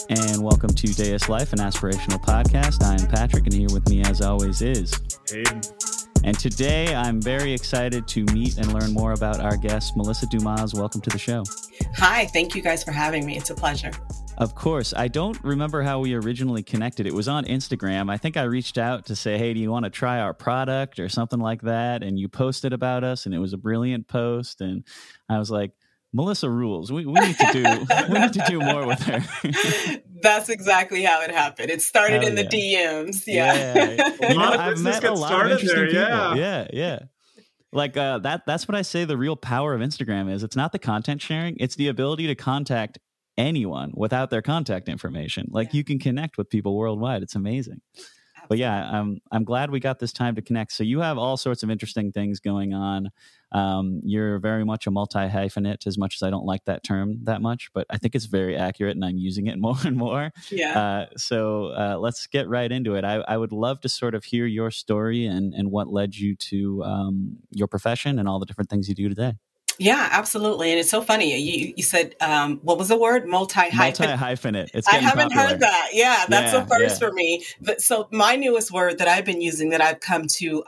And welcome to Deus Life, an aspirational podcast. I am Patrick, and here with me, as always, is Hayden. And today, I'm very excited to meet and learn more about our guest, Melissa Dumas. Welcome to the show. Hi, thank you guys for having me. It's a pleasure. Of course. I don't remember how we originally connected. It was on Instagram. I think I reached out to say, hey, do you want to try our product or something like that? And you posted about us, and it was a brilliant post. And I was like, Melissa rules. We need to do more with her. That's exactly how it happened. It started in the DMs. Yeah. I've met a lot of interesting people. Yeah. Yeah. Like that's what I say the real power of Instagram is. It's not the content sharing. It's the ability to contact anyone without their contact information. Like you can connect with people worldwide. It's amazing. But yeah, I'm glad we got this time to connect. So you have all sorts of interesting things going on. You're very much a multi-hyphenate, as much as I don't like that term that much, but I think it's very accurate and I'm using it more and more. Yeah. So let's get right into it. I would love to sort of hear your story and what led you to your profession and all the different things you do today. Yeah, absolutely. And it's so funny. You said, what was the word? Multi-hyphenate. I haven't heard that. Yeah, that's the first for me. But so my newest word that I've been using that I've come to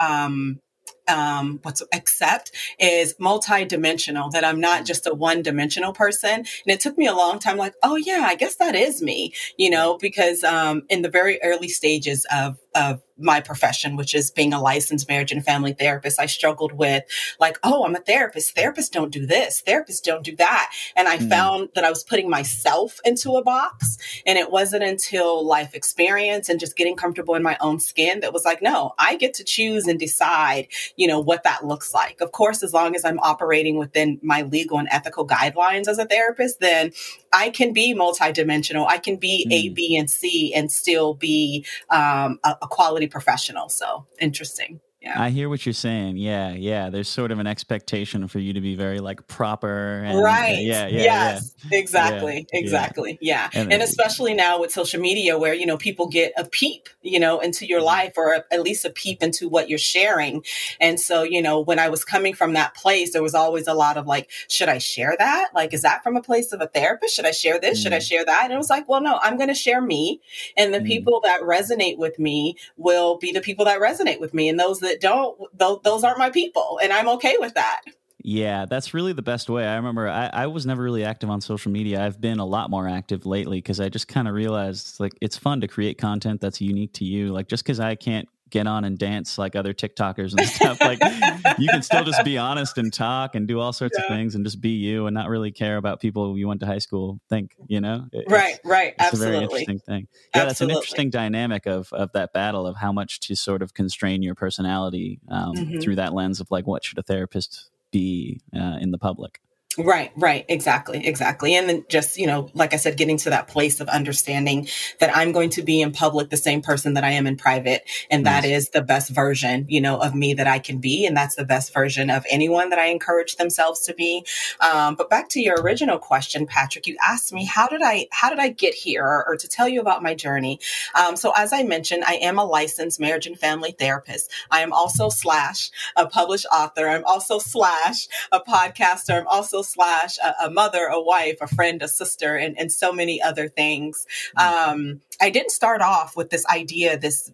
accept is multi-dimensional, that I'm not just a one-dimensional person. And it took me a long time, like, oh yeah, I guess that is me, because in the very early stages of my profession, which is being a licensed marriage and family therapist, I struggled with like, oh, I'm a therapist. Therapists don't do this. Therapists don't do that. And I found that I was putting myself into a box. And it wasn't until life experience and just getting comfortable in my own skin that was like, no, I get to choose and decide, what that looks like. Of course, as long as I'm operating within my legal and ethical guidelines as a therapist, then I can be multidimensional. I can be A, B, and C and still be a quality professional. So interesting. Yeah. I hear what you're saying. Yeah. There's sort of an expectation for you to be very like proper. And, right. Yes. Exactly. Yeah. And especially now with social media where, people get a peep, into your life or at least a peep into what you're sharing. And so, when I was coming from that place, there was always a lot of like, should I share that? Like, is that from a place of a therapist? Should I share this? Should I share that? And it was like, well, no, I'm going to share me. And the people that resonate with me will be the people that resonate with me. And those that don't, those aren't my people. And I'm okay with that. Yeah, that's really the best way. I remember I was never really active on social media. I've been a lot more active lately because I just kind of realized like it's fun to create content that's unique to you. Like just because I can't get on and dance like other TikTokers and stuff, like you can still just be honest and talk and do all sorts of things and just be you and not really care about people you went to high school think, Right. It's Absolutely. a very interesting thing. Yeah, that's an interesting dynamic of that battle of how much to sort of constrain your personality through that lens of like what should a therapist be in the public. Right. Exactly. And then just, like I said, getting to that place of understanding that I'm going to be in public the same person that I am in private. And that is the best version, of me that I can be. And that's the best version of anyone that I encourage themselves to be. But back to your original question, Patrick, you asked me, how did I get here or to tell you about my journey? So as I mentioned, I am a licensed marriage and family therapist. I am also / a published author. I'm also / a podcaster. I'm also / a mother, a wife, a friend, a sister, and so many other things. I didn't start off with this idea, this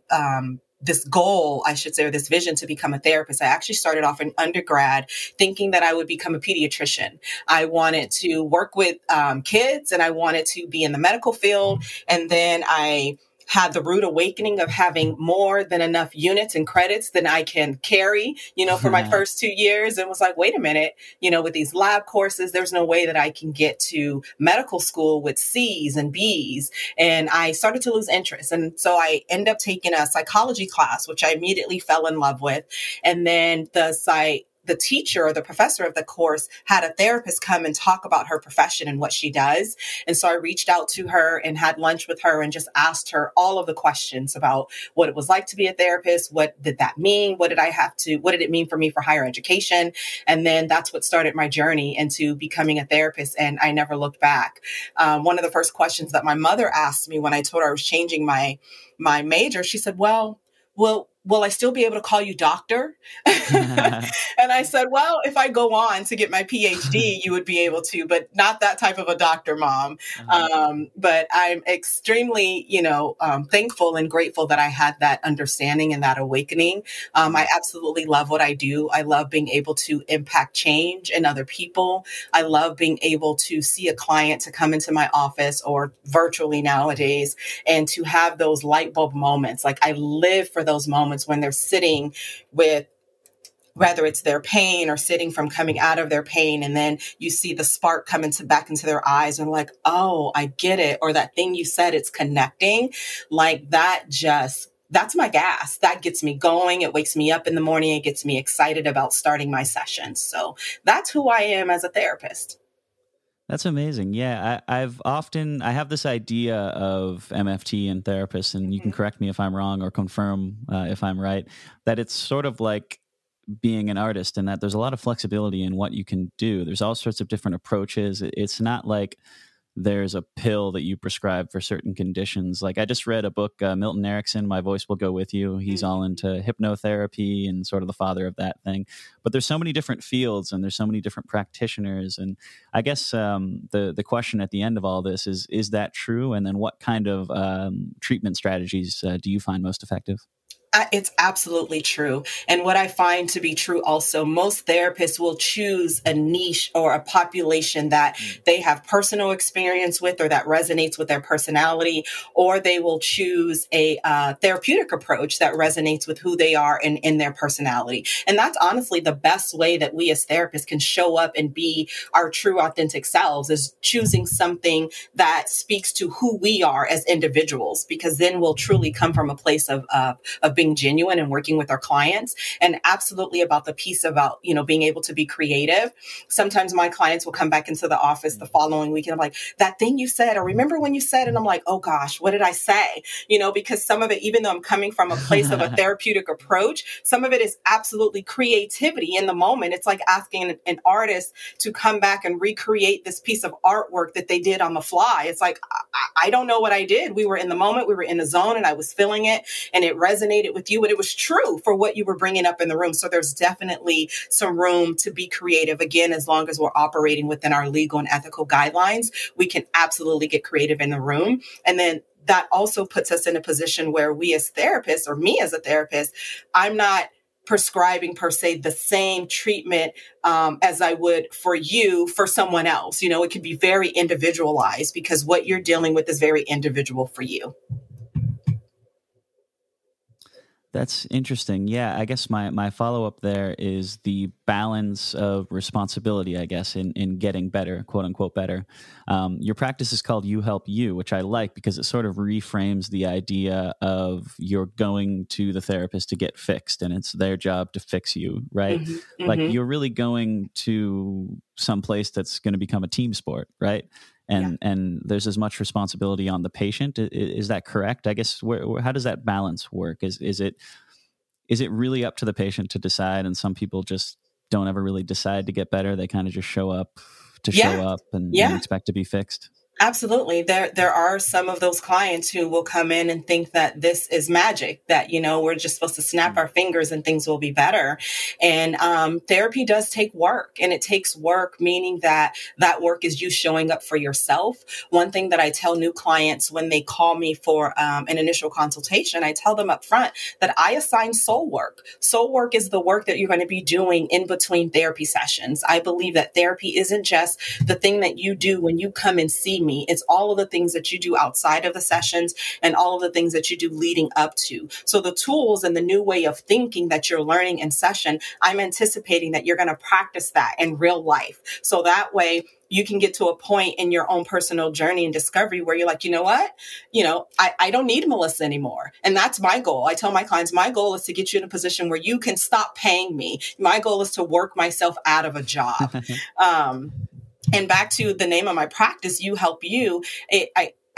goal, I should say, or this vision to become a therapist. I actually started off in undergrad thinking that I would become a pediatrician. I wanted to work with kids and I wanted to be in the medical field. And then I had the rude awakening of having more than enough units and credits than I can carry, for my first 2 years, and was like, wait a minute, with these lab courses, there's no way that I can get to medical school with C's and B's. And I started to lose interest. And so I ended up taking a psychology class, which I immediately fell in love with. And then the teacher or the professor of the course had a therapist come and talk about her profession and what she does. And so I reached out to her and had lunch with her and just asked her all of the questions about what it was like to be a therapist. What did that mean? What did it mean for me for higher education? And then that's what started my journey into becoming a therapist. And I never looked back. One of the first questions that my mother asked me when I told her I was changing my major, she said, well, will I still be able to call you doctor? And I said, well, if I go on to get my PhD, you would be able to, but not that type of a doctor, Mom. But I'm extremely, thankful and grateful that I had that understanding and that awakening. I absolutely love what I do. I love being able to impact change in other people. I love being able to see a client to come into my office or virtually nowadays and to have those light bulb moments. Like I live for those moments when they're sitting with, whether it's their pain or sitting from coming out of their pain. And then you see the spark come back into their eyes and like, oh, I get it. Or that thing you said, it's connecting like that. That's my gas. That gets me going. It wakes me up in the morning. It gets me excited about starting my sessions. So that's who I am as a therapist. That's amazing. Yeah, I have this idea of MFT and therapists, and you can correct me if I'm wrong or confirm if I'm right, that it's sort of like being an artist and that there's a lot of flexibility in what you can do. There's all sorts of different approaches. It's not like there's a pill that you prescribe for certain conditions. Like I just read a book, Milton Erickson, My Voice Will Go With You. He's all into hypnotherapy and sort of the father of that thing. But there's so many different fields and there's so many different practitioners. And I guess the question at the end of all this is that true? And then what kind of treatment strategies do you find most effective? It's absolutely true. And what I find to be true also, most therapists will choose a niche or a population that they have personal experience with or that resonates with their personality, or they will choose a therapeutic approach that resonates with who they are and in their personality. And that's honestly the best way that we as therapists can show up and be our true authentic selves, is choosing something that speaks to who we are as individuals, because then we'll truly come from a place of being genuine and working with our clients. And absolutely about the piece about, being able to be creative. Sometimes my clients will come back into the office the following week and I'm like, that thing you said, or remember when you said, and I'm like, oh gosh, what did I say? Because some of it, even though I'm coming from a place of a therapeutic approach, some of it is absolutely creativity in the moment. It's like asking an artist to come back and recreate this piece of artwork that they did on the fly. It's like, I don't know what I did. We were in the moment, we were in the zone, and I was feeling it, and it resonated with you, and it was true for what you were bringing up in the room. So there's definitely some room to be creative. Again, as long as we're operating within our legal and ethical guidelines, we can absolutely get creative in the room. And then that also puts us in a position where we as therapists, or me as a therapist, I'm not prescribing per se the same treatment as I would for you for someone else. It can be very individualized because what you're dealing with is very individual for you. That's interesting. Yeah, I guess my follow-up there is the balance of responsibility, I guess, in getting better, quote unquote, better. Your practice is called You Help You, which I like because it sort of reframes the idea of you're going to the therapist to get fixed and it's their job to fix you, right? Mm-hmm, like you're really going to some place that's going to become a team sport, right? And there's as much responsibility on the patient. Is that correct? I guess how does that balance work? Is it really up to the patient to decide? And some people just don't ever really decide to get better. They kind of just show up to show up and expect to be fixed. Absolutely. There are some of those clients who will come in and think that this is magic, that, we're just supposed to snap our fingers and things will be better. And therapy does take work, and it takes work, meaning that work is you showing up for yourself. One thing that I tell new clients when they call me for an initial consultation, I tell them up front that I assign soul work. Soul work is the work that you're going to be doing in between therapy sessions. I believe that therapy isn't just the thing that you do when you come and see me. It's all of the things that you do outside of the sessions and all of the things that you do leading up to. So the tools and the new way of thinking that you're learning in session, I'm anticipating that you're going to practice that in real life. So that way you can get to a point in your own personal journey and discovery where you're like, you know what? I don't need Melissa anymore. And that's my goal. I tell my clients, my goal is to get you in a position where you can stop paying me. My goal is to work myself out of a job. And back to the name of my practice, You Help You. I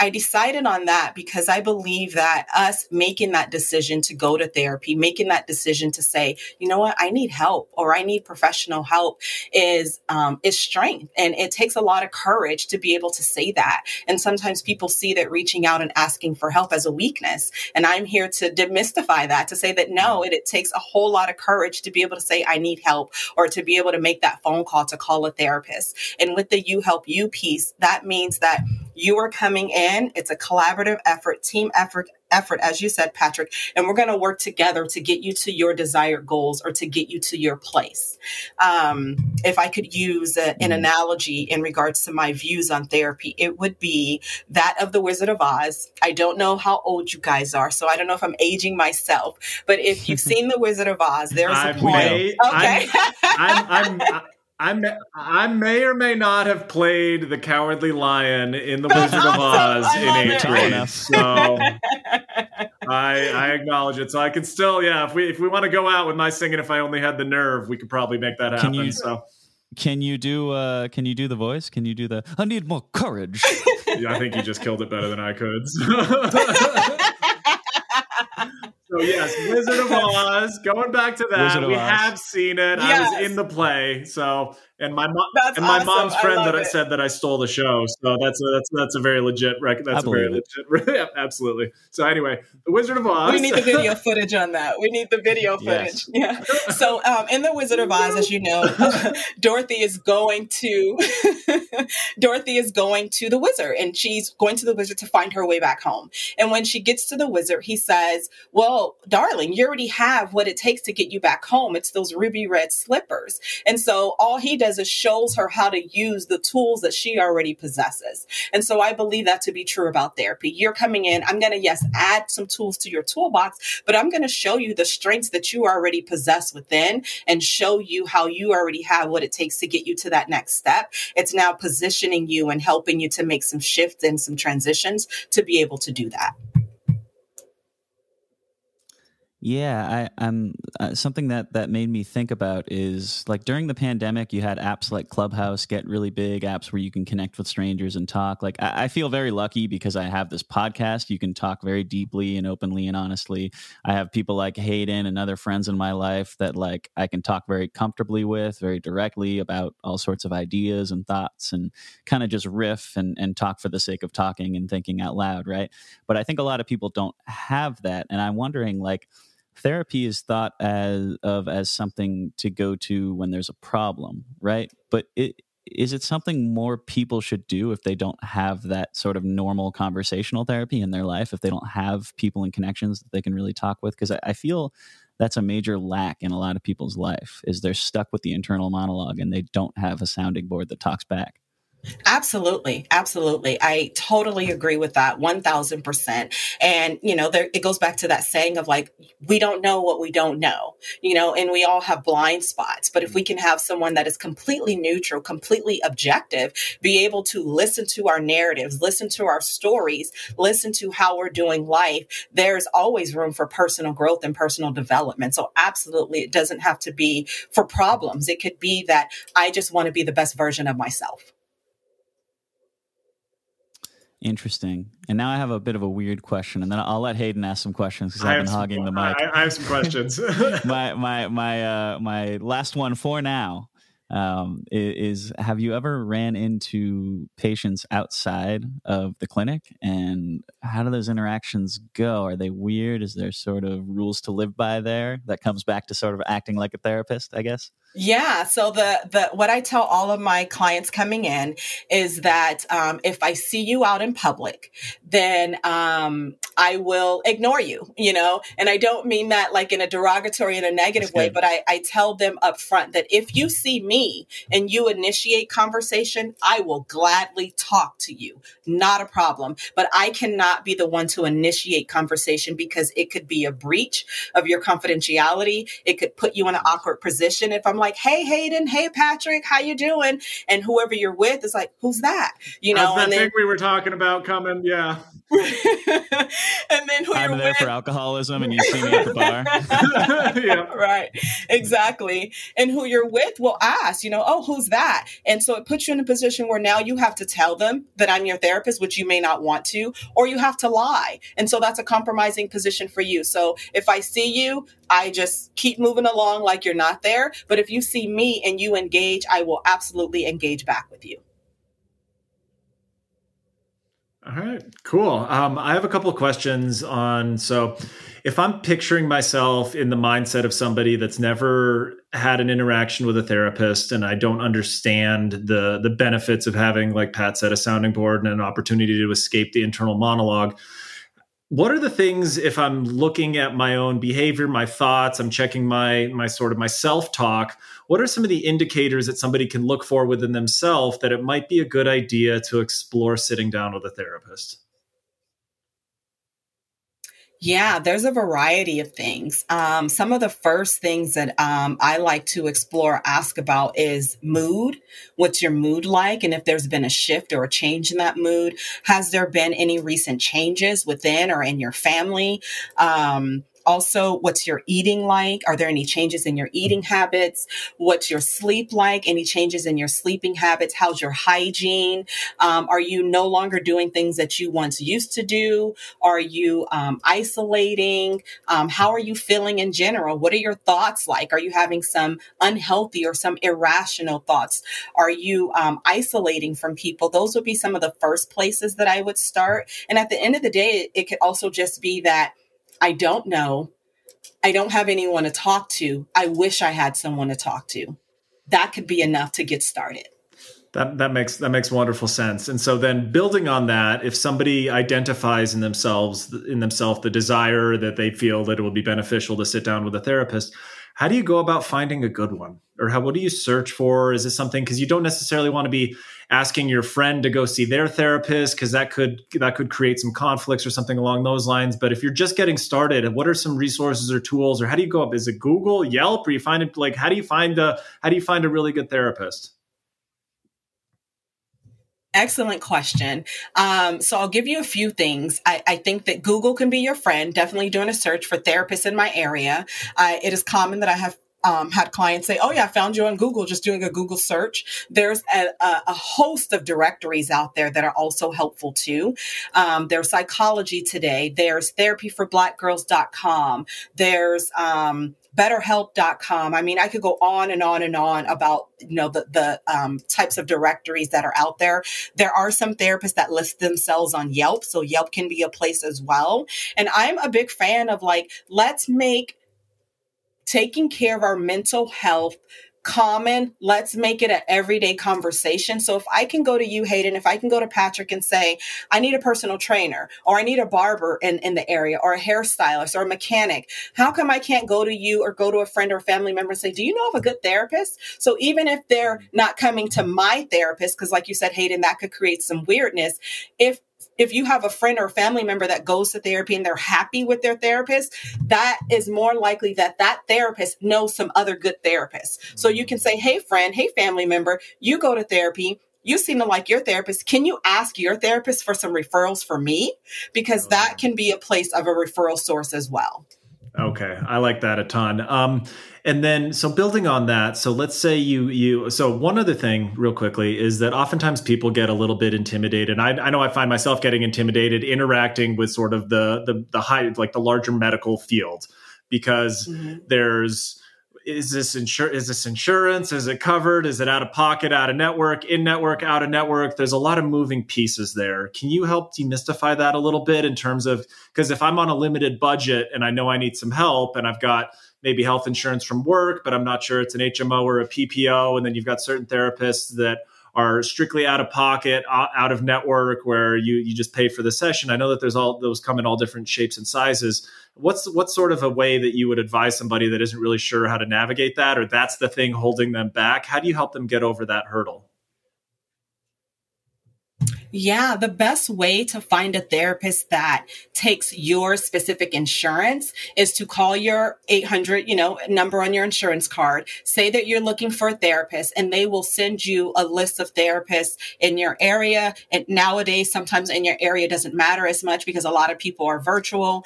I decided on that because I believe that us making that decision to go to therapy, making that decision to say, you know what, I need help or I need professional help is strength. And it takes a lot of courage to be able to say that. And sometimes people see that reaching out and asking for help as a weakness. And I'm here to demystify that, to say that no, it takes a whole lot of courage to be able to say, I need help, or to be able to make that phone call to call a therapist. And with the You Help You piece, that means that you are coming in. It's a collaborative effort, team effort, as you said, Patrick, and we're going to work together to get you to your desired goals or to get you to your place. If I could use an analogy in regards to my views on therapy, it would be that of the Wizard of Oz. I don't know how old you guys are, so I don't know if I'm aging myself, but if you've seen the Wizard of Oz, there's a point. Okay. I may or may not have played the Cowardly Lion in The Wizard of Oz in 8th grade. So I acknowledge it. So I can still, if we want to go out with my singing If I Only Had the Nerve, we could probably make that happen. Can you do the voice? Can you do the I need more courage? Yeah, I think you just killed it better than I could. So yes, Wizard of Oz. Going back to that, we have seen it. Yes. I was in the play. So, and my mom's friend that said that I stole the show. So that's a very legit legit. Absolutely. So anyway, the Wizard of Oz. We need the video footage on that. We need the video footage. Yes. Yeah. So in the Wizard of Oz, as you know, Dorothy is going to the wizard, and she's going to the wizard to find her way back home. And when she gets to the wizard, he says, well, darling, you already have what it takes to get you back home. It's those ruby red slippers. And so all he does is shows her how to use the tools that she already possesses. And so I believe that to be true about therapy. You're coming in, I'm going to, add some tools to your toolbox, but I'm going to show you the strengths that you already possess within and show you how you already have what it takes to get you to that next step. It's now positioning you and helping you to make some shifts and some transitions to be able to do that. Yeah, I'm something that made me think about is like during the pandemic, you had apps like Clubhouse get really big, apps where you can connect with strangers and talk. Like I feel very lucky because I have this podcast. You can talk very deeply and openly and honestly. I have people like Hayden and other friends in my life that like I can talk very comfortably with, very directly about all sorts of ideas and thoughts and kind of just riff and talk for the sake of talking and thinking out loud, right? But I think a lot of people don't have that. And I'm wondering like, therapy is thought as something to go to when there's a problem, right? But is it something more people should do if they don't have that sort of normal conversational therapy in their life, if they don't have people and connections that they can really talk with? Because I feel that's a major lack in a lot of people's life, is they're stuck with the internal monologue and they don't have a sounding board that talks back. Absolutely. Absolutely. I totally agree with that 1000%. And, it goes back to that saying of like, we don't know what we don't know, and we all have blind spots. But if we can have someone that is completely neutral, completely objective, be able to listen to our narratives, listen to our stories, listen to how we're doing life, there's always room for personal growth and personal development. So absolutely, it doesn't have to be for problems. It could be that I just want to be the best version of myself. Interesting. And now I have a bit of a weird question, and then I'll let Hayden ask some questions because I've been hogging the mic. I have some questions. my last one for now is: have you ever ran into patients outside of the clinic, and how do those interactions go? Are they weird? Is there sort of rules to live by there? That comes back to sort of acting like a therapist, I guess. Yeah. So the what I tell all of my clients coming in is that if I see you out in public, then I will ignore you, and I don't mean that like in a derogatory and a negative way, but I tell them up front that if you see me and you initiate conversation, I will gladly talk to you. Not a problem. But I cannot be the one to initiate conversation because it could be a breach of your confidentiality. It could put you in an awkward position if I'm like, hey, Hayden, hey, Patrick, how you doing? And whoever you're with is like, who's that? How's that thing we were talking about coming? Yeah. And then who I'm there for alcoholism and you see me at the bar. Yeah. Right. Exactly. And who you're with will ask, oh, who's that? And so it puts you in a position where now you have to tell them that I'm your therapist, which you may not want to, or you have to lie. And so that's a compromising position for you. So if I see you, I just keep moving along like you're not there. But if you see me and you engage, I will absolutely engage back with you. All right, cool. I have a couple of questions on, so if I'm picturing myself in the mindset of somebody that's never had an interaction with a therapist and I don't understand the benefits of having, like Pat said, a sounding board and an opportunity to escape the internal monologue, what are the things, if I'm looking at my own behavior, my thoughts, I'm checking my sort of my self-talk, what are some of the indicators that somebody can look for within themselves that it might be a good idea to explore sitting down with a therapist? Yeah, there's a variety of things. Some of the first things that I like to explore, ask about is mood. What's your mood like? And if there's been a shift or a change in that mood, has there been any recent changes within or in your family? Also, what's your eating like? Are there any changes in your eating habits? What's your sleep like? Any changes in your sleeping habits? How's your hygiene? Are you no longer doing things that you once used to do? Are you isolating? How are you feeling in general? What are your thoughts like? Are you having some unhealthy or some irrational thoughts? Are you isolating from people? Those would be some of the first places that I would start. And at the end of the day, it could also just be that I don't know. I don't have anyone to talk to. I wish I had someone to talk to. That could be enough to get started. That makes wonderful sense. And so then building on that, if somebody identifies in themselves the desire that they feel that it will be beneficial to sit down with a therapist, how do you go about finding a good one? Or what do you search for? Is this something, because you don't necessarily want to be asking your friend to go see their therapist, because that could create some conflicts or something along those lines. But if you're just getting started, what are some resources or tools, or how do you go up? Is it Google, Yelp, or you find it, like, how do you find a really good therapist? Excellent question. So I'll give you a few things. I think that Google can be your friend, definitely doing a search for therapists in my area. It is common that I have had clients say, oh yeah, I found you on Google, just doing a Google search. There's a host of directories out there that are also helpful too. There's Psychology Today. There's therapyforblackgirls.com. There's BetterHelp.com. I mean, I could go on and on and on about, the types of directories that are out there. There are some therapists that list themselves on Yelp. So Yelp can be a place as well. And I'm a big fan of, like, let's make taking care of our mental health common. Let's make it an everyday conversation. So if I can go to you, Hayden, if I can go to Patrick and say, I need a personal trainer, or I need a barber in the area, or a hairstylist, or a mechanic, how come I can't go to you or go to a friend or a family member and say, do you know of a good therapist? So even if they're not coming to my therapist, because like you said, Hayden, that could create some weirdness. If you have a friend or a family member that goes to therapy and they're happy with their therapist, that is more likely that therapist knows some other good therapists. So you can say, hey, friend, hey, family member, you go to therapy. You seem to like your therapist. Can you ask your therapist for some referrals for me? Because that can be a place of a referral source as well. Okay. I like that a ton. And then, so building on that, so let's say so one other thing real quickly is that oftentimes people get a little bit intimidated. I know I find myself getting intimidated interacting with sort of the high, like the larger medical field, because is this insurance? Is it covered? Is it out of pocket, out of network, in network, out of network? There's a lot of moving pieces there. Can you help demystify that a little bit in terms of, because if I'm on a limited budget and I know I need some help and I've got maybe health insurance from work, but I'm not sure it's an HMO or a PPO, and then you've got certain therapists that are strictly out of pocket, out of network, where you just pay for the session. I know that those come in all different shapes and sizes. What's sort of a way that you would advise somebody that isn't really sure how to navigate that, or that's the thing holding them back? How do you help them get over that hurdle? Yeah, the best way to find a therapist that takes your specific insurance is to call your 800, number on your insurance card, say that you're looking for a therapist, and they will send you a list of therapists in your area. And nowadays, sometimes in your area doesn't matter as much because a lot of people are virtual.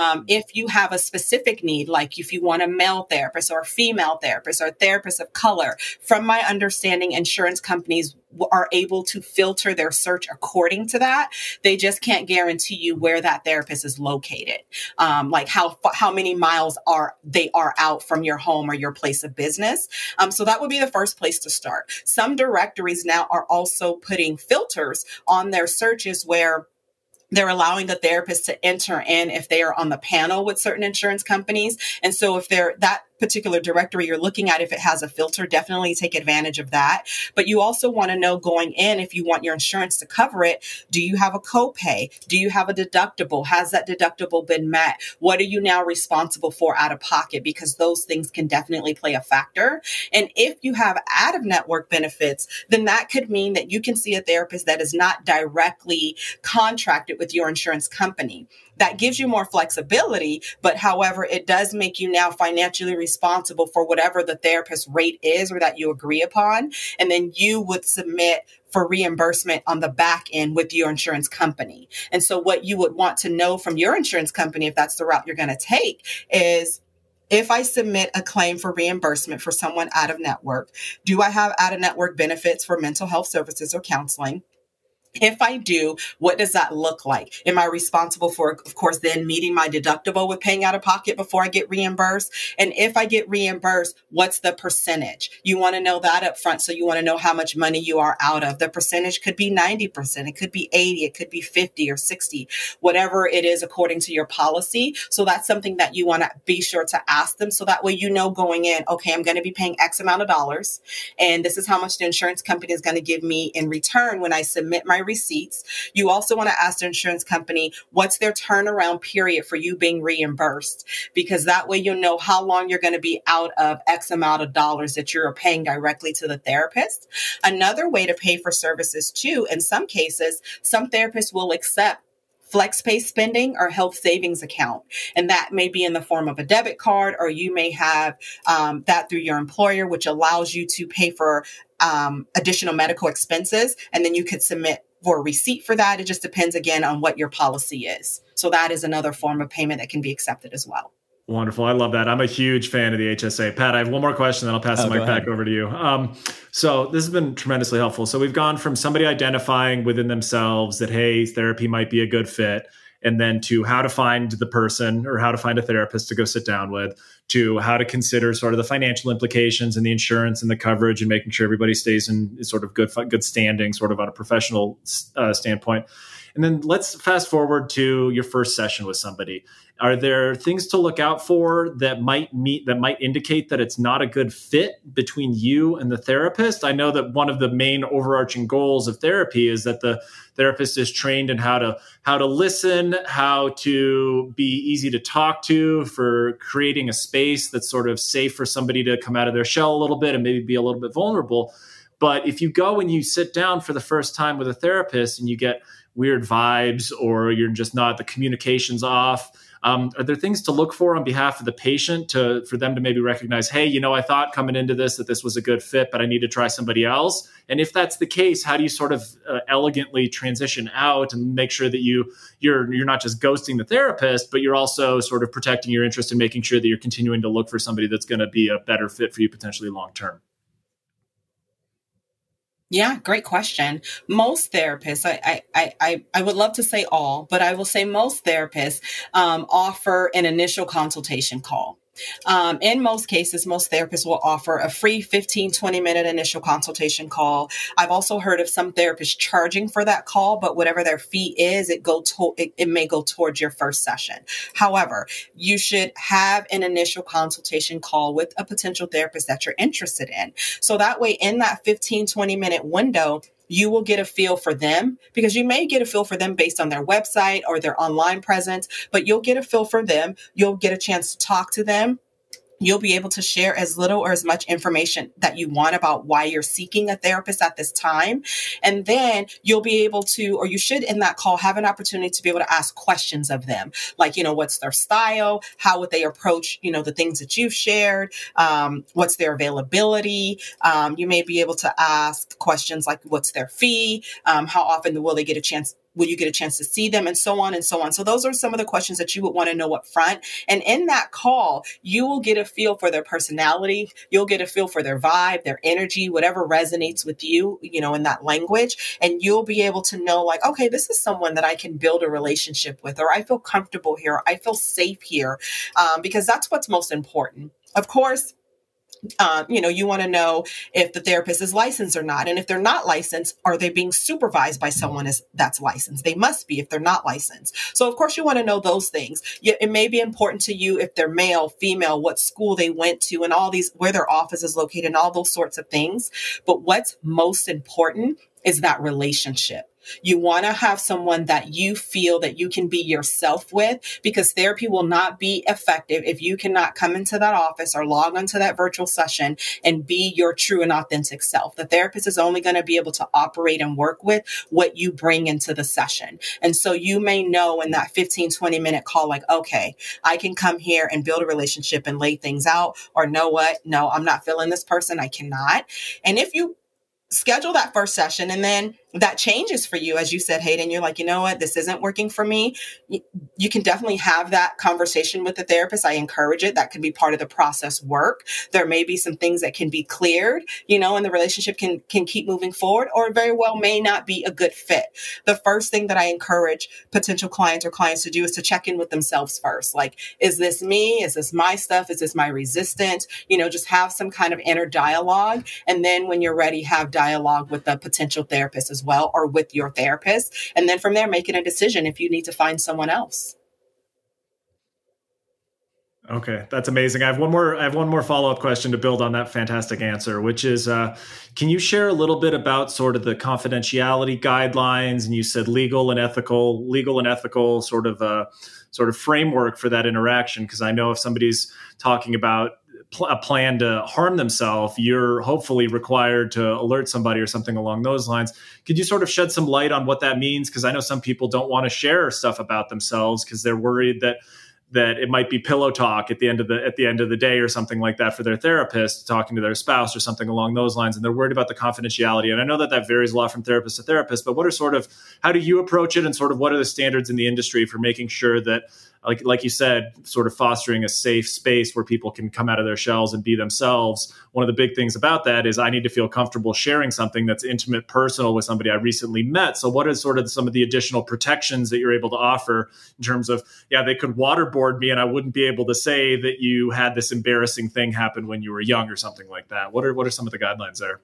If you have a specific need, like if you want a male therapist or a female therapist or a therapist of color, from my understanding, insurance companies are able to filter their search according to that. They just can't guarantee you where that therapist is located. Like how many miles they are out from your home or your place of business. So that would be the first place to start. Some directories now are also putting filters on their searches where they're allowing the therapist to enter in if they are on the panel with certain insurance companies. And so if that particular directory you're looking at, if it has a filter, definitely take advantage of that. But you also want to know going in, if you want your insurance to cover it, do you have a copay? Do you have a deductible? Has that deductible been met? What are you now responsible for out of pocket? Because those things can definitely play a factor. And if you have out of network benefits, then that could mean that you can see a therapist that is not directly contracted with your insurance company. That gives you more flexibility, but however, it does make you now financially responsible for whatever the therapist rate is or that you agree upon. And then you would submit for reimbursement on the back end with your insurance company. And so what you would want to know from your insurance company, if that's the route you're going to take, is if I submit a claim for reimbursement for someone out of network, do I have out of network benefits for mental health services or counseling? If I do, what does that look like? Am I responsible for, of course, then meeting my deductible with paying out of pocket before I get reimbursed? And if I get reimbursed, what's the percentage? You want to know that up front. So you want to know how much money you are out of. The percentage could be 90%. It could be 80. It could be 50 or 60, whatever it is according to your policy. So that's something that you want to be sure to ask them. So that way, you know, going in, okay, I'm going to be paying X amount of dollars. And this is how much the insurance company is going to give me in return when I submit my receipts. You also want to ask the insurance company, what's their turnaround period for you being reimbursed? Because that way you'll know how long you're going to be out of X amount of dollars that you're paying directly to the therapist. Another way to pay for services too, in some cases, some therapists will accept FlexPay spending or health savings account. And that may be in the form of a debit card, or you may have that through your employer, which allows you to pay for additional medical expenses. And then you could submit for a receipt for that. It just depends again on what your policy is. So that is another form of payment that can be accepted as well. Wonderful. I love that. I'm a huge fan of the HSA. Pat, I have one more question, then I'll pass the mic back over to you. So this has been tremendously helpful. So we've gone from somebody identifying within themselves that, hey, therapy might be a good fit, and then to how to find the person or how to find a therapist to go sit down with, to how to consider sort of the financial implications and the insurance and the coverage and making sure everybody stays in sort of good standing, sort of on a professional standpoint. And then let's fast forward to your first session with somebody. Are there things to look out for that might indicate that it's not a good fit between you and the therapist? I know that one of the main overarching goals of therapy is that the therapist is trained in how to listen, how to be easy to talk to, for creating a space that's sort of safe for somebody to come out of their shell a little bit and maybe be a little bit vulnerable. But if you go and you sit down for the first time with a therapist and you get weird vibes, or you're just not, the communication's off, are there things to look for on behalf of the patient for them to maybe recognize, hey, I thought coming into this that this was a good fit, but I need to try somebody else? And if that's the case, how do you sort of elegantly transition out and make sure that you're not just ghosting the therapist, but you're also sort of protecting your interest in making sure that you're continuing to look for somebody that's going to be a better fit for you potentially long term? Yeah, great question. Most therapists, I would love to say all, but I will say most therapists offer an initial consultation call. In most cases, most therapists will offer a free 15, 20-minute initial consultation call. I've also heard of some therapists charging for that call, but whatever their fee is, it may go towards your first session. However, you should have an initial consultation call with a potential therapist that you're interested in. So that way, in that 15, 20-minute window, you will get a feel for them, because you may get a feel for them based on their website or their online presence, but you'll get a feel for them. You'll get a chance to talk to them. You'll be able to share as little or as much information that you want about why you're seeking a therapist at this time. And then you'll be able to, or you should in that call, have an opportunity to be able to ask questions of them. Like, what's their style? How would they approach, the things that you've shared? What's their availability? You may be able to ask questions like, what's their fee? How often will you get a chance to see them, and so on and so on. So those are some of the questions that you would want to know up front. And in that call, you will get a feel for their personality. You'll get a feel for their vibe, their energy, whatever resonates with you, in that language. And you'll be able to know, like, okay, this is someone that I can build a relationship with, or I feel comfortable here, or I feel safe here, because that's what's most important. Of course, you want to know if the therapist is licensed or not. And if they're not licensed, are they being supervised by someone that's licensed? They must be if they're not licensed. So of course you want to know those things. It may be important to you if they're male, female, what school they went to, and all these, where their office is located, and all those sorts of things. But what's most important is that relationship. You want to have someone that you feel that you can be yourself with, because therapy will not be effective if you cannot come into that office or log onto that virtual session and be your true and authentic self. The therapist is only going to be able to operate and work with what you bring into the session. And so you may know in that 15, 20-minute call, like, okay, I can come here and build a relationship and lay things out, or know what? No, I'm not feeling this person. I cannot. And if you schedule that first session and then that changes for you, as you said, Hayden, you're like, you know what, this isn't working for me. You can definitely have that conversation with the therapist. I encourage it. That can be part of the process work. There may be some things that can be cleared, and the relationship can keep moving forward, or very well may not be a good fit. The first thing that I encourage potential clients or clients to do is to check in with themselves first. Like, is this me? Is this my stuff? Is this my resistance? Just have some kind of inner dialogue. And then when you're ready, have dialogue with the potential therapist as well, or with your therapist. And then from there, making a decision if you need to find someone else. Okay, that's amazing. I have one more follow-up question to build on that fantastic answer, which is, can you share a little bit about sort of the confidentiality guidelines? And you said legal and ethical sort of framework for that interaction. Because I know if somebody's talking about a plan to harm themselves, you're hopefully required to alert somebody or something along those lines. Could you sort of shed some light on what that means? Because I know some people don't want to share stuff about themselves because they're worried that it might be pillow talk at the end of the day or something like that for their therapist, talking to their spouse or something along those lines, and they're worried about the confidentiality. And I know that varies a lot from therapist to therapist, but how do you approach it, and sort of what are the standards in the industry for making sure that, like you said, sort of fostering a safe space where people can come out of their shells and be themselves? One of the big things about that is I need to feel comfortable sharing something that's intimate, personal with somebody I recently met. So what is sort of some of the additional protections that you're able to offer in terms of, they could waterboard me and I wouldn't be able to say that you had this embarrassing thing happen when you were young or something like that? What are some of the guidelines there?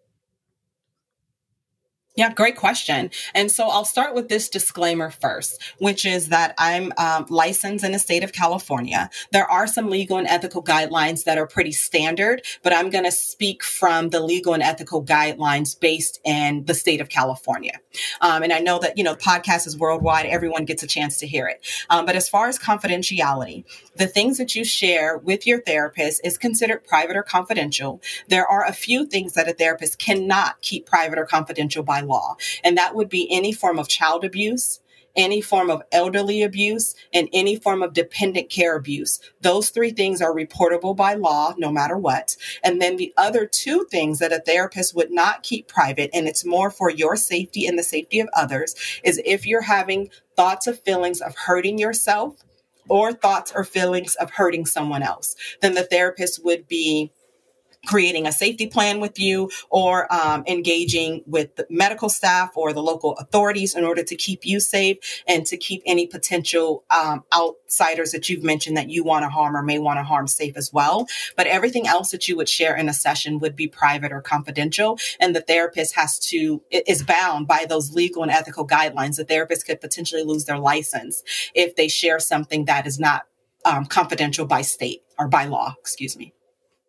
Yeah, great question. And so I'll start with this disclaimer first, which is that I'm licensed in the state of California. There are some legal and ethical guidelines that are pretty standard, but I'm going to speak from the legal and ethical guidelines based in the state of California. And I know that, podcast is worldwide. Everyone gets a chance to hear it. But as far as confidentiality, the things that you share with your therapist is considered private or confidential. There are a few things that a therapist cannot keep private or confidential by law. And that would be any form of child abuse, any form of elderly abuse, and any form of dependent care abuse. Those three things are reportable by law, no matter what. And then the other two things that a therapist would not keep private, and it's more for your safety and the safety of others, is if you're having thoughts or feelings of hurting yourself or thoughts or feelings of hurting someone else, then the therapist would be creating a safety plan with you, or engaging with the medical staff or the local authorities in order to keep you safe and to keep any potential outsiders that you've mentioned that you want to harm or may want to harm safe as well. But everything else that you would share in a session would be private or confidential. And the therapist is bound by those legal and ethical guidelines. The therapist could potentially lose their license if they share something that is not confidential by state or by law, excuse me.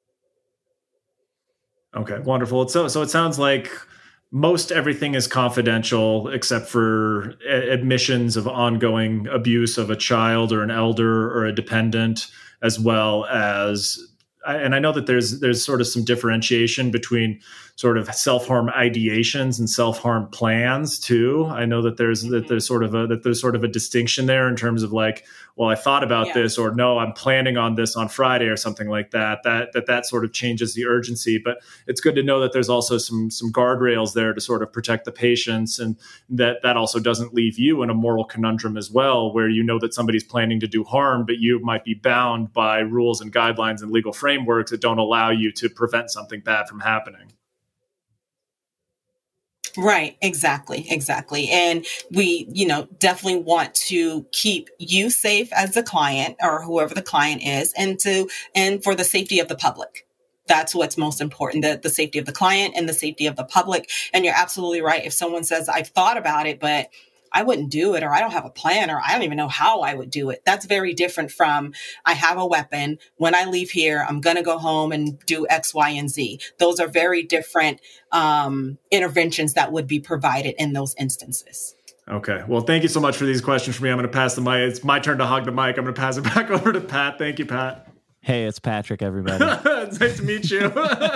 Okay, wonderful. So it sounds like most everything is confidential except for admissions of ongoing abuse of a child or an elder or a dependent, as well as and I know that there's sort of some differentiation between sort of self-harm ideations and self-harm plans too. I know that there's sort of a distinction there in terms of like, well, I thought about this, or no, I'm planning on this on Friday or something like that. That sort of changes the urgency. But it's good to know that there's also some guardrails there to sort of protect the patients, and that also doesn't leave you in a moral conundrum as well, where you know that somebody's planning to do harm, but you might be bound by rules and guidelines and legal frameworks that don't allow you to prevent something bad from happening. Right. Exactly. And we, definitely want to keep you safe as the client or whoever the client is, and for the safety of the public. That's what's most important, the safety of the client and the safety of the public. And you're absolutely right. If someone says, I've thought about it, but I wouldn't do it, or I don't have a plan, or I don't even know how I would do it. That's very different from, I have a weapon. When I leave here, I'm going to go home and do X, Y, and Z. Those are very different interventions that would be provided in those instances. Okay. Well, thank you so much for these questions for me. I'm going to pass the mic. It's my turn to hog the mic. I'm going to pass it back over to Pat. Thank you, Pat. Hey, it's Patrick, everybody. It's nice to meet you.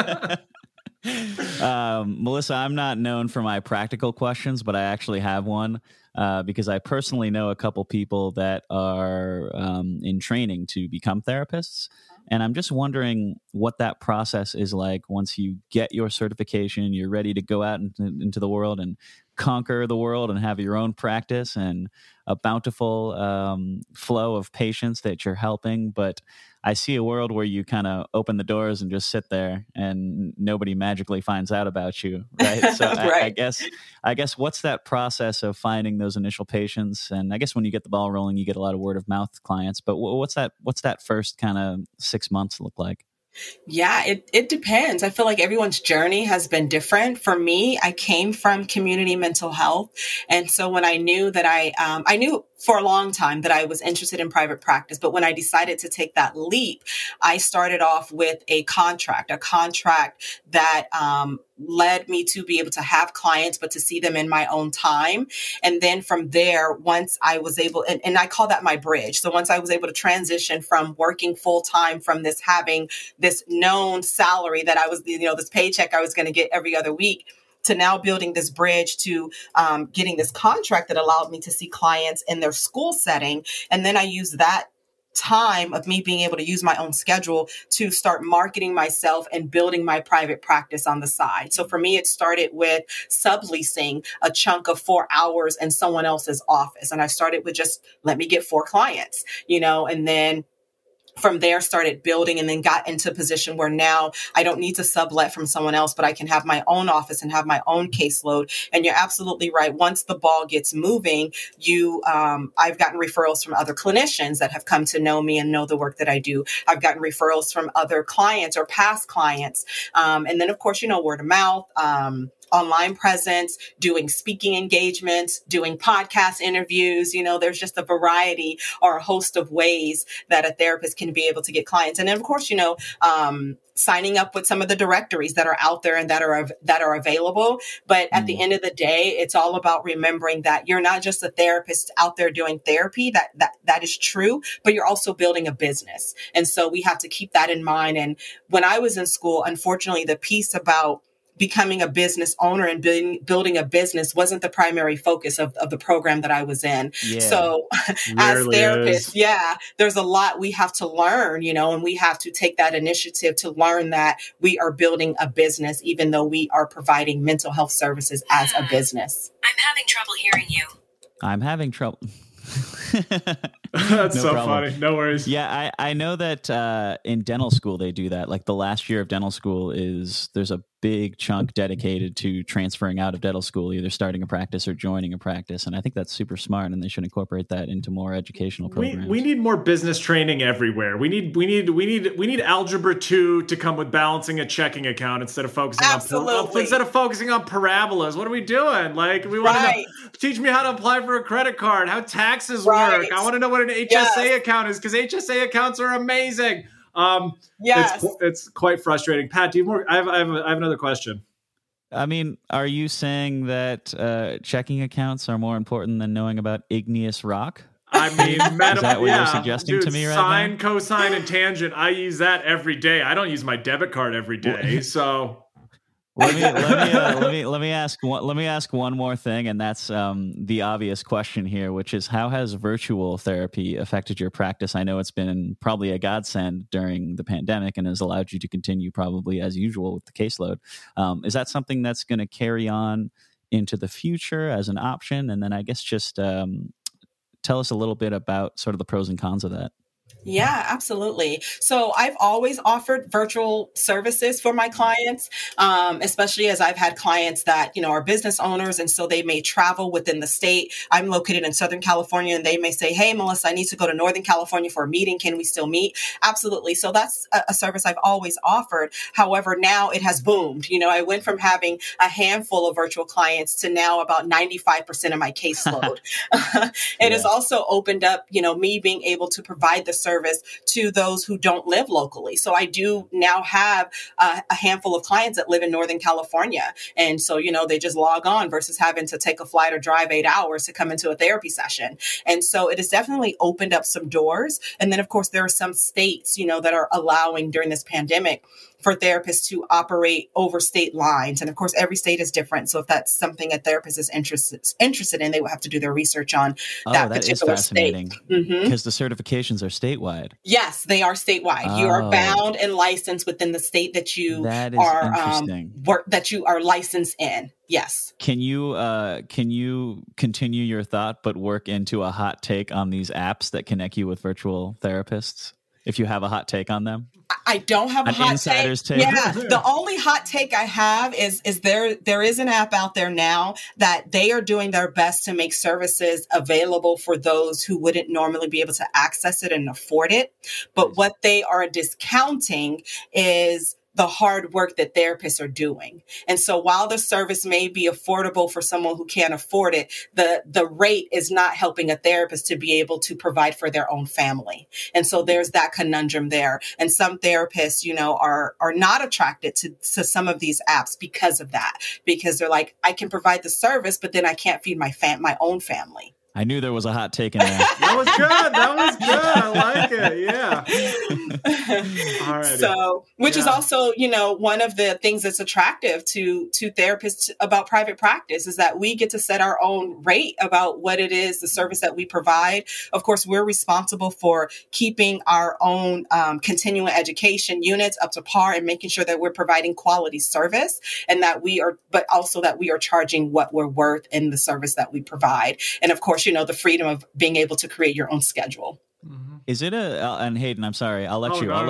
Melissa, I'm not known for my practical questions, but I actually have one. Because I personally know a couple people that are in training to become therapists. And I'm just wondering what that process is like once you get your certification, you're ready to go out into the world and conquer the world and have your own practice and a bountiful flow of patients that you're helping. But I see a world where you kind of open the doors and just sit there and nobody magically finds out about you, right? So right. I guess what's that process of finding those initial patients? And I guess when you get the ball rolling, you get a lot of word of mouth clients. But what's that first kind of 6 months look like? Yeah, it depends. I feel like everyone's journey has been different. For me, I came from community mental health. And so when I knew that I knew for a long time that I was interested in private practice. But when I decided to take that leap, I started off with a contract that led me to be able to have clients, but to see them in my own time. And then from there, once I was able, and I call that my bridge. So once I was able to transition from working full time, from this having this known salary that I was, this paycheck I was going to get every other week, to now building this bridge to getting this contract that allowed me to see clients in their school setting. And then I used that time of me being able to use my own schedule to start marketing myself and building my private practice on the side. So for me, it started with subleasing a chunk of 4 hours in someone else's office. And I started with just, let me get 4 clients, and then from there started building, and then got into a position where now I don't need to sublet from someone else, but I can have my own office and have my own caseload. And you're absolutely right. Once the ball gets moving, I've gotten referrals from other clinicians that have come to know me and know the work that I do. I've gotten referrals from other clients or past clients. And then of course, word of mouth, online presence, doing speaking engagements, doing podcast interviews. There's just a variety or a host of ways that a therapist can be able to get clients. And then, of course, signing up with some of the directories that are out there and that are available. But at the end of the day, it's all about remembering that you're not just a therapist out there doing therapy. That is true, but you're also building a business. And so we have to keep that in mind. And when I was in school, unfortunately, the piece about becoming a business owner and building a business wasn't the primary focus of the program that I was in. Yeah, so as therapists, there's a lot we have to learn, and we have to take that initiative to learn that we are building a business, even though we are providing mental health services as a business. I'm having trouble hearing you. I'm having trouble. That's no so problem. Funny. No worries. Yeah, I know that in dental school they do that. Like the last year of dental school there's a big chunk dedicated to transferring out of dental school, either starting a practice or joining a practice. And I think that's super smart, and they should incorporate that into more educational programs. We need more business training everywhere. We need Algebra 2 to come with balancing a checking account instead of focusing on parabolas. What are we doing? Like, we want to teach me how to apply for a credit card, how taxes work. I want to know what an HSA account is, because HSA accounts are amazing. It's quite frustrating. Pat, do you have more? I have another question. I mean, are you saying that checking accounts are more important than knowing about igneous rock? I mean, is that what you're suggesting to me right sine, now? Cosine, and tangent. I use that every day. I don't use my debit card every day, so. Let me ask one more thing, and that's the obvious question here, which is how has virtual therapy affected your practice? I know it's been probably a godsend during the pandemic and has allowed you to continue probably as usual with the caseload. Is that something that's going to carry on into the future as an option? And then I guess just tell us a little bit about sort of the pros and cons of that. Yeah, absolutely. So I've always offered virtual services for my clients, especially as I've had clients that, are business owners. And so they may travel within the state. I'm located in Southern California, and they may say, hey, Melissa, I need to go to Northern California for a meeting. Can we still meet? Absolutely. So that's a service I've always offered. However, now it has boomed. I went from having a handful of virtual clients to now about 95% of my caseload. It has also opened up, me being able to provide the service to those who don't live locally. So I do now have a handful of clients that live in Northern California. And so, they just log on versus having to take a flight or drive 8 hours to come into a therapy session. And so it has definitely opened up some doors. And then, of course, there are some states, that are allowing during this pandemic for therapists to operate over state lines. And of course, every state is different. So if that's something a therapist is interested in, they will have to do their research on that particular state. Because the certifications are statewide. Yes, they are statewide. You are bound and licensed within the state that you that you are licensed in. Yes. Can you continue your thought, but work into a hot take on these apps that connect you with virtual therapists? If you have a hot take on them? I don't have a hot take. Yeah, the only hot take I have is there is an app out there now that they are doing their best to make services available for those who wouldn't normally be able to access it and afford it. But what they are discounting is the hard work that therapists are doing. And so while the service may be affordable for someone who can't afford it, the rate is not helping a therapist to be able to provide for their own family. And so there's that conundrum there. And some therapists, are not attracted to some of these apps because of that, because they're like, I can provide the service, but then I can't feed my own family. I knew there was a hot take in there. That was good. I like it. Yeah. All right. So, which is also, one of the things that's attractive to therapists about private practice is that we get to set our own rate about what it is, the service that we provide. Of course, we're responsible for keeping our own continuing education units up to par and making sure that we're providing quality service, and but also that we are charging what we're worth in the service that we provide. And of course, the freedom of being able to create your own schedule. Is it and Hayden, I'm sorry, I'll let you go.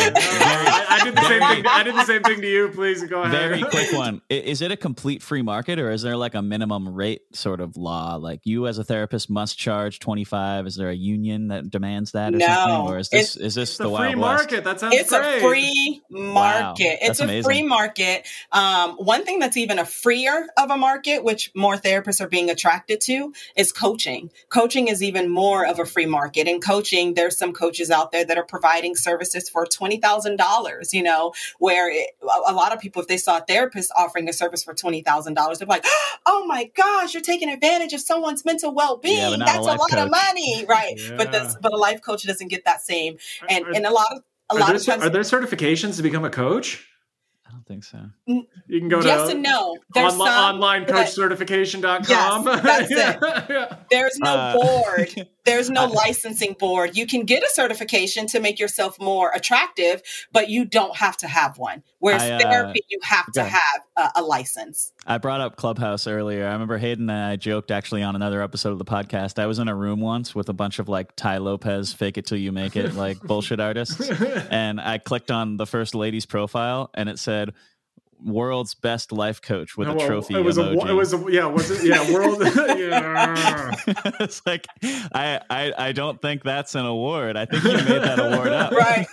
I did the same thing. I did the same thing to you. Please go ahead. Very quick one. Is it a complete free market, or is there like a minimum rate sort of law? Like you as a therapist must charge 25. Is there a union that demands that or something? Or is this the Wild West? Free market? That sounds great. It's a free market. Wow, it's a free market. One thing that's even a freer of a market, which more therapists are being attracted to, is coaching. Coaching is even more of a free market. In coaching, there's some coaches out there that are providing services for $20,000, where a lot of people, if they saw a therapist offering a service for $20,000, they're like, oh my gosh, you're taking advantage of someone's mental well-being. Yeah, that's a lot coach. Of money. Right. Yeah. But a life coach doesn't get that same. And a lot of times. Are there certifications to become a coach? I don't think so. You can go to yes and no. There's onlinecoachcertification.com. Yes, that's it. Yeah. There's no board. There's no licensing board. You can get a certification to make yourself more attractive, but you don't have to have one. Whereas therapy, you have to have a license. I brought up Clubhouse earlier. I remember Hayden and I joked actually on another episode of the podcast. I was in a room once with a bunch of like Ty Lopez, fake it till you make it, like bullshit artists. And I clicked on the first lady's profile and it said, world's best life coach with a trophy emoji. Was it world? Yeah. It's like, I don't think that's an award. I think you made that award up.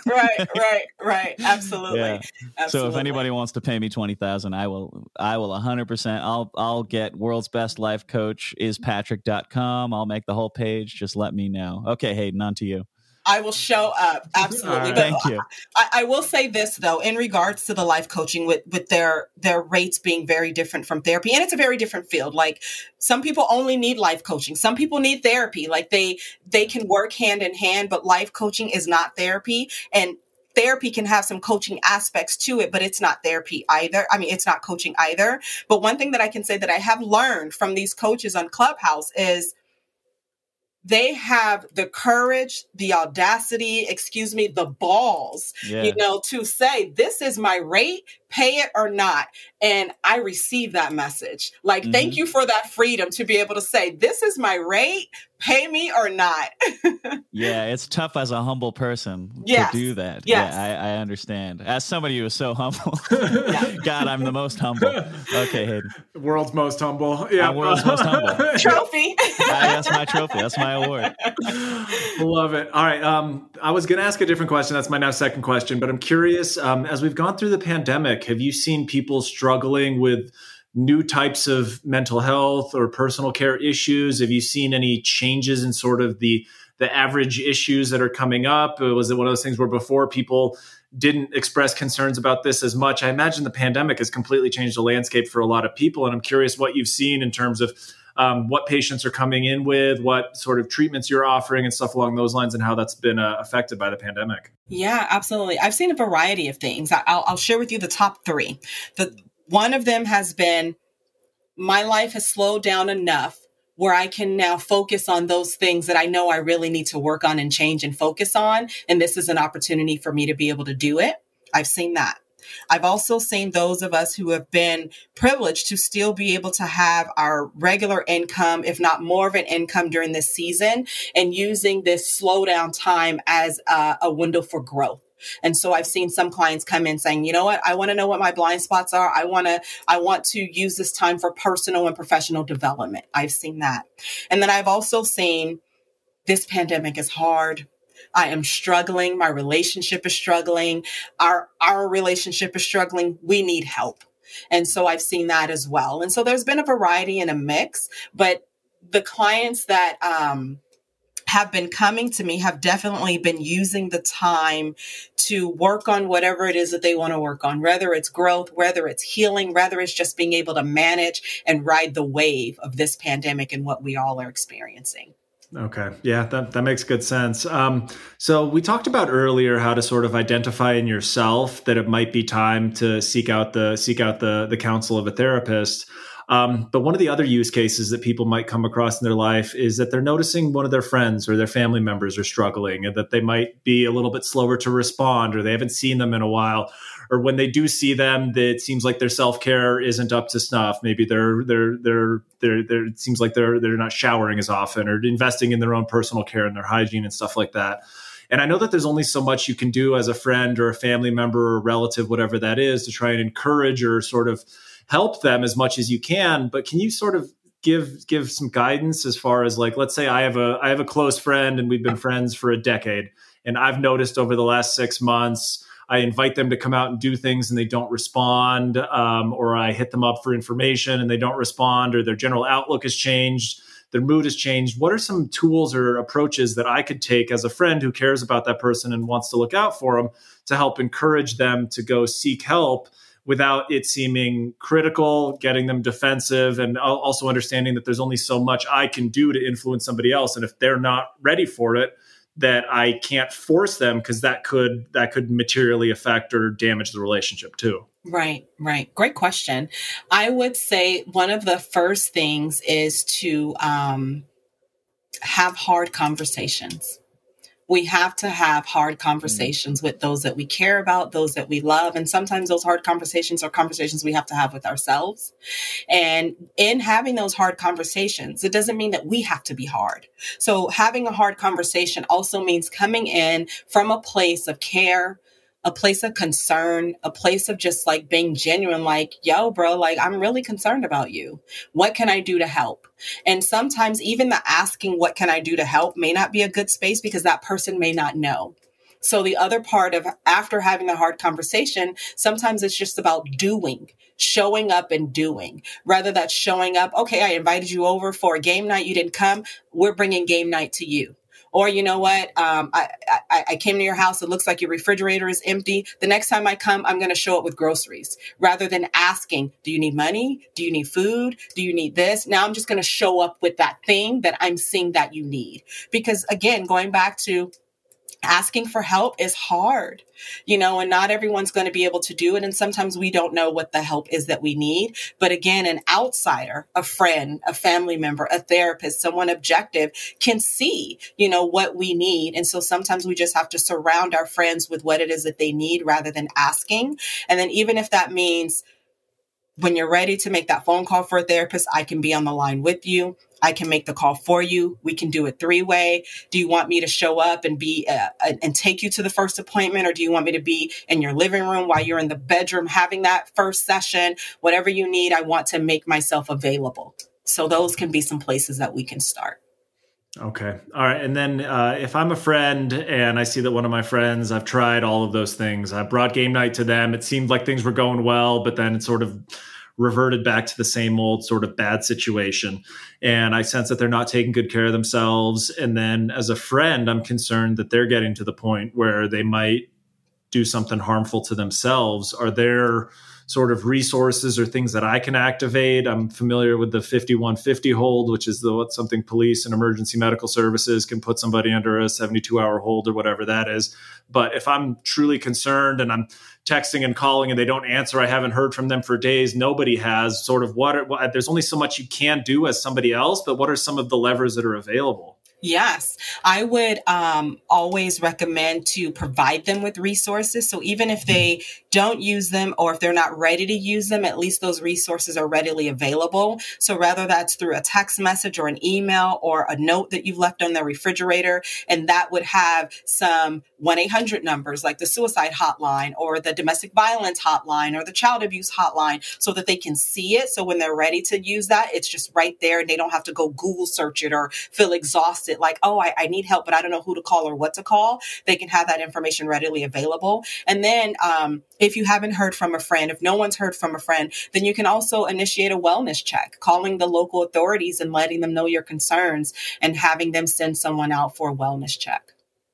Right. Absolutely. Yeah. So if anybody wants to pay me $20,000, I will 100%. I'll get world's best life coach is patrick.com. I'll make the whole page. Just let me know. Okay, Hayden, on to you. I will show up. Absolutely. Right. Thank you. I will say this though, in regards to the life coaching with their rates being very different from therapy. And it's a very different field. Like some people only need life coaching. Some people need therapy. Like they can work hand in hand, but life coaching is not therapy. And therapy can have some coaching aspects to it, but it's not therapy either. I mean, it's not coaching either. But one thing that I can say that I have learned from these coaches on Clubhouse is they have the courage, the audacity, the balls, to say, this is my rate, pay it or not. And I receive that message. Like, thank you for that freedom to be able to say, this is my rate, pay me or not. Yeah, it's tough as a humble person to do that. Yes. Yeah, I understand. As somebody who is so humble, God, I'm the most humble. Okay, Hayden. World's most humble. Yeah, world's most humble. Trophy. That's my trophy. That's my award. Love it. All right. I was going to ask a different question. That's my now second question, but I'm curious, as we've gone through the pandemic, have you seen people struggling with new types of mental health or personal care issues? Have you seen any changes in sort of the average issues that are coming up? Was it one of those things where before people didn't express concerns about this as much? I imagine the pandemic has completely changed the landscape for a lot of people. And I'm curious what you've seen in terms of what patients are coming in with, what sort of treatments you're offering and stuff along those lines, and how that's been affected by the pandemic. Yeah, absolutely. I've seen a variety of things. I'll share with you the top three. One of them has been, my life has slowed down enough where I can now focus on those things that I know I really need to work on and change and focus on. And this is an opportunity for me to be able to do it. I've seen that. I've also seen those of us who have been privileged to still be able to have our regular income, if not more of an income during this season, and using this slowdown time as a window for growth. And so I've seen some clients come in saying, you know what, I want to know what my blind spots are. I want to use this time for personal and professional development. I've seen that. And then I've also seen this pandemic is hard. I am struggling. My relationship is struggling. Our relationship is struggling. We need help. And so I've seen that as well. And so there's been a variety and a mix, but the clients that, have been coming to me have definitely been using the time to work on whatever it is that they want to work on, whether it's growth, whether it's healing, whether it's just being able to manage and ride the wave of this pandemic and what we all are experiencing. Okay. Yeah, that makes good sense. So we talked about earlier how to sort of identify in yourself that it might be time to seek out the counsel of a therapist. But one of the other use cases that people might come across in their life is that they're noticing one of their friends or their family members are struggling, and that they might be a little bit slower to respond, or they haven't seen them in a while, or when they do see them, it seems like their self-care isn't up to snuff. Maybe it seems like they're not showering as often, or investing in their own personal care and their hygiene and stuff like that. And I know that there's only so much you can do as a friend or a family member or a relative, whatever that is, to try and encourage or sort of help them as much as you can. But can you sort of give some guidance as far as, like, let's say I have a close friend and we've been friends for a decade, and I've noticed over the last 6 months, I invite them to come out and do things and they don't respond, or I hit them up for information and they don't respond, or their general outlook has changed, their mood has changed. What are some tools or approaches that I could take as a friend who cares about that person and wants to look out for them to help encourage them to go seek help without it seeming critical, getting them defensive, and also understanding that there's only so much I can do to influence somebody else. And if they're not ready for it, that I can't force them, because that could materially affect or damage the relationship too. Right. Great question. I would say one of the first things is to have hard conversations. We have to have hard conversations with those that we care about, those that we love. And sometimes those hard conversations are conversations we have to have with ourselves. And in having those hard conversations, it doesn't mean that we have to be hard. So having a hard conversation also means coming in from a place of care, a place of concern, a place of just like being genuine, like, yo, bro, like, I'm really concerned about you. What can I do to help? And sometimes even the asking, what can I do to help, may not be a good space because that person may not know. So the other part of after having a hard conversation, sometimes it's just about doing, showing up and doing, rather than showing up. Okay, I invited you over for a game night. You didn't come. We're bringing game night to you. Or, you know what? I came to your house. It looks like your refrigerator is empty. The next time I come, I'm going to show up with groceries rather than asking, do you need money? Do you need food? Do you need this? Now I'm just going to show up with that thing that I'm seeing that you need. Because again, going back to asking for help is hard, and not everyone's going to be able to do it. And sometimes we don't know what the help is that we need. But again, an outsider, a friend, a family member, a therapist, someone objective can see, what we need. And so sometimes we just have to surround our friends with what it is that they need rather than asking. And then even if that means when you're ready to make that phone call for a therapist, I can be on the line with you. I can make the call for you. We can do it 3-way. Do you want me to show up and be and take you to the first appointment? Or do you want me to be in your living room while you're in the bedroom having that first session? Whatever you need, I want to make myself available. So those can be some places that we can start. Okay. All right. And then if I'm a friend and I see that one of my friends, I've tried all of those things. I brought game night to them. It seemed like things were going well, but then it sort of reverted back to the same old sort of bad situation. And I sense that they're not taking good care of themselves. And then as a friend, I'm concerned that they're getting to the point where they might do something harmful to themselves. Are there sort of resources or things that I can activate? I'm familiar with the 5150 hold, which is something police and emergency medical services can put somebody under a 72-hour hold or whatever that is. But if I'm truly concerned and I'm texting and calling and they don't answer, I haven't heard from them for days, nobody has, sort of there's only so much you can do as somebody else, but what are some of the levers that are available? Yes, I would always recommend to provide them with resources. So even if they don't use them or if they're not ready to use them, at least those resources are readily available. So whether that's through a text message or an email or a note that you've left on the refrigerator, and that would have some 1-800 numbers like the suicide hotline or the domestic violence hotline or the child abuse hotline so that they can see it. So when they're ready to use that, it's just right there and they don't have to go Google search it or feel exhausted. Like, oh, I need help, but I don't know who to call or what to call. They can have that information readily available. And then if you haven't heard from a friend, if no one's heard from a friend, then you can also initiate a wellness check, calling the local authorities and letting them know your concerns and having them send someone out for a wellness check.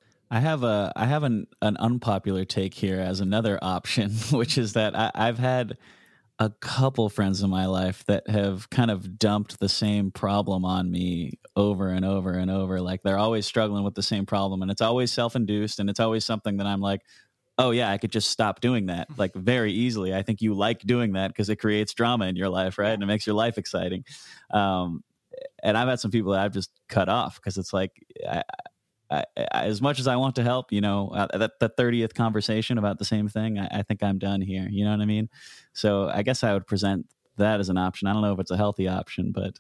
I have an unpopular take here as another option, which is that I've had a couple friends in my life that have kind of dumped the same problem on me over and over and over. Like they're always struggling with the same problem and it's always self-induced and it's always something that I'm like, oh yeah, I could just stop doing that like very easily. I think you like doing that because it creates drama in your life, right? And it makes your life exciting. And I've had some people that I've just cut off because it's like, I, as much as I want to help, the 30th conversation about the same thing, I think I'm done here. You know what I mean? So I guess I would present that as an option. I don't know if it's a healthy option, but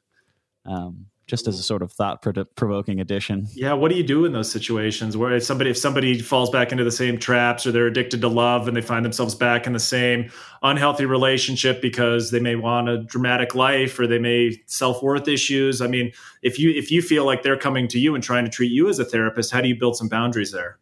just as a sort of thought-provoking addition. Yeah, what do you do in those situations where if somebody falls back into the same traps or they're addicted to love and they find themselves back in the same unhealthy relationship because they may want a dramatic life or they may self-worth issues? I mean, if you feel like they're coming to you and trying to treat you as a therapist, how do you build some boundaries there?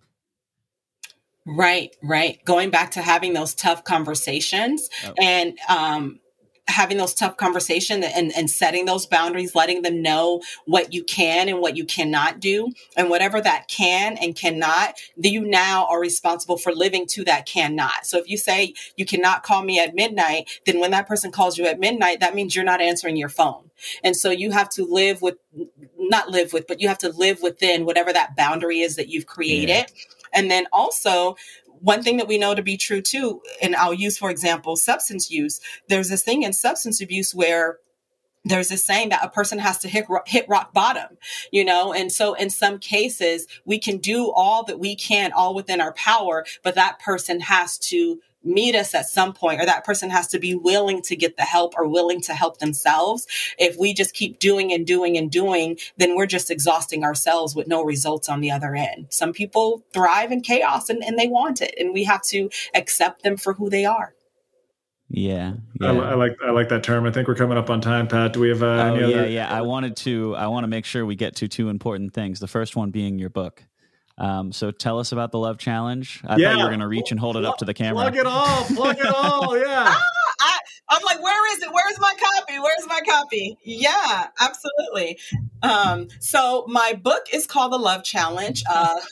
Right. Going back to having those tough conversations and having those tough conversations and setting those boundaries, letting them know what you can and what you cannot do. And whatever that can and cannot, you now are responsible for living to that cannot. So if you say you cannot call me at midnight, then when that person calls you at midnight, that means you're not answering your phone. And so you have to but you have to live within whatever that boundary is that you've created. Yeah. And then also, one thing that we know to be true too, and I'll use, for example, substance use. There's this thing in substance abuse where there's this saying that a person has to hit rock bottom, and so in some cases we can do all that we can, all within our power, but that person has to meet us at some point, or that person has to be willing to get the help or willing to help themselves. If we just keep doing and doing and doing, then we're just exhausting ourselves with no results on the other end. Some people thrive in chaos and they want it, and we have to accept them for who they are. Yeah. I like that term. I think we're coming up on time, Pat. Do we have any other? Yeah. I want to make sure we get to two important things. The first one being your book. So tell us about the Love Challenge. I thought you were going to reach and hold it up to the camera. Plug it all. Yeah. I'm like, where is it? Where's my copy? Yeah, absolutely. So my book is called The Love Challenge.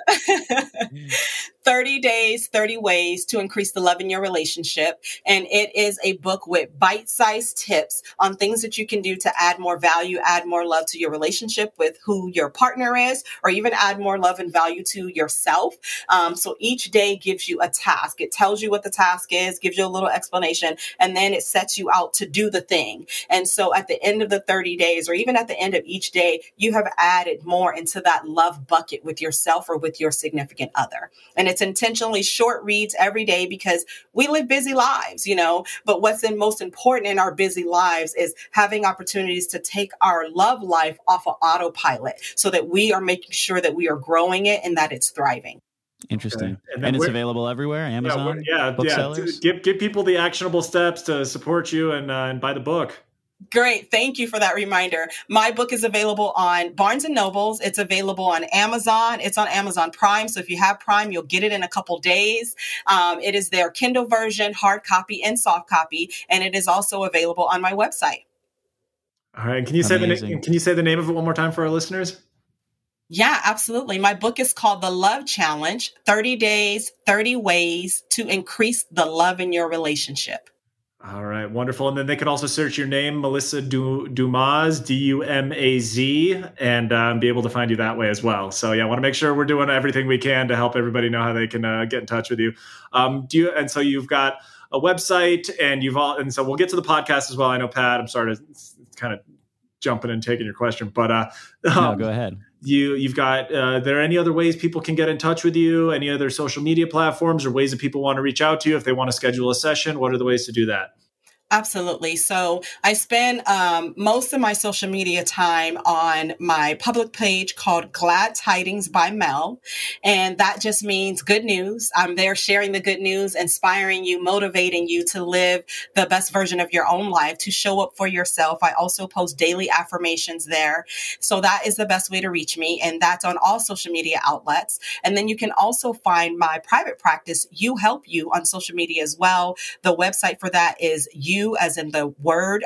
30 days, 30 ways to increase the love in your relationship. And it is a book with bite-sized tips on things that you can do to add more value, add more love to your relationship with who your partner is, or even add more love and value to yourself. So each day gives you a task. It tells you what the task is, gives you a little explanation, and then it sets you out to do the thing. And so at the end of the 30 days, or even at the end of each day, you have added more into that love bucket with yourself or with your significant other. And it's intentionally short reads every day because we live busy lives, but what's most important in our busy lives is having opportunities to take our love life off of autopilot so that we are making sure that we are growing it and that it's thriving. Interesting. Okay. And it's available everywhere, Amazon, booksellers? Give people the actionable steps to support you and buy the book. Great. Thank you for that reminder. My book is available on Barnes & Nobles. It's available on Amazon. It's on Amazon Prime. So if you have Prime, you'll get it in a couple days. It is their Kindle version, hard copy and soft copy. And it is also available on my website. All right. Can you say the name of it one more time for our listeners? Yeah, absolutely. My book is called The Love Challenge, 30 Days, 30 Ways to Increase the Love in Your Relationship. All right, wonderful. And then they could also search your name, Melissa Dumaz, D-U-M-A-Z, and be able to find you that way as well. So yeah, I want to make sure we're doing everything we can to help everybody know how they can get in touch with you. So you've got a website, and so we'll get to the podcast as well. I know, Pat, I'm sorry to kind of jumping and taking your question, but no, go ahead. You've got, there are any other ways people can get in touch with you? Any other social media platforms or ways that people want to reach out to you if they want to schedule a session? What are the ways to do that? Absolutely. So I spend most of my social media time on my public page called Glad Tidings by Mel. And that just means good news. I'm there sharing the good news, inspiring you, motivating you to live the best version of your own life, to show up for yourself. I also post daily affirmations there. So that is the best way to reach me. And that's on all social media outlets. And then you can also find my private practice, You Help You, on social media as well. The website for that is you as in the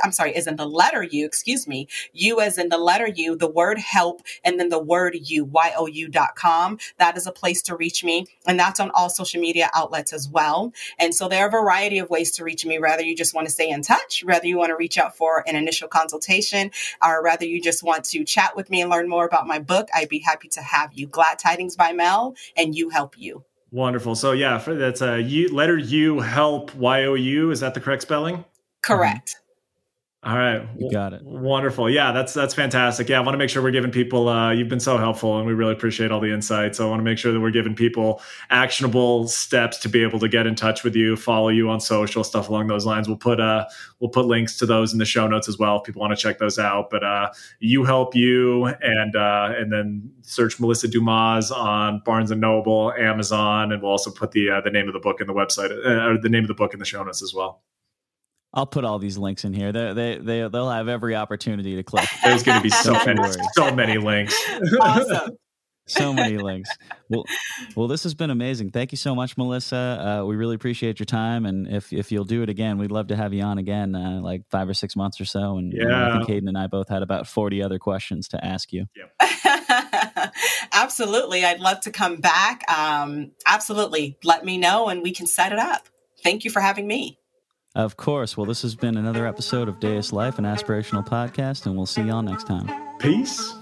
letter U, You as in the letter U, the word help, and then the word you, YOU.com. That is a place to reach me. And that's on all social media outlets as well. And so there are a variety of ways to reach me, whether you just want to stay in touch, whether you want to reach out for an initial consultation, or whether you just want to chat with me and learn more about my book. I'd be happy to have you. Glad Tidings by Mel, and You Help You. Wonderful. So yeah, that's letter U, help, YOU. Is that the correct spelling? Correct. All right. You got it. Wonderful. Yeah, that's fantastic. Yeah, I want to make sure we're giving people, you've been so helpful and we really appreciate all the insights. So I want to make sure that we're giving people actionable steps to be able to get in touch with you, follow you on social, stuff along those lines. We'll put links to those in the show notes as well if people want to check those out. But You Help You, and then search Melissa Dumaz on Barnes & Noble, Amazon, and we'll also put the name of the book in the website, or the name of the book in the show notes as well. I'll put all these links in here. They'll have every opportunity to click. There's going to be so many links. Awesome. So many links. Well, this has been amazing. Thank you so much, Melissa. We really appreciate your time. And if you'll do it again, we'd love to have you on again, like 5 or 6 months or so. And I think Hayden and I both had about 40 other questions to ask you. Yep. Absolutely. I'd love to come back. Absolutely. Let me know and we can set it up. Thank you for having me. Of course. Well, this has been another episode of Deus Life, an aspirational podcast, and we'll see y'all next time. Peace.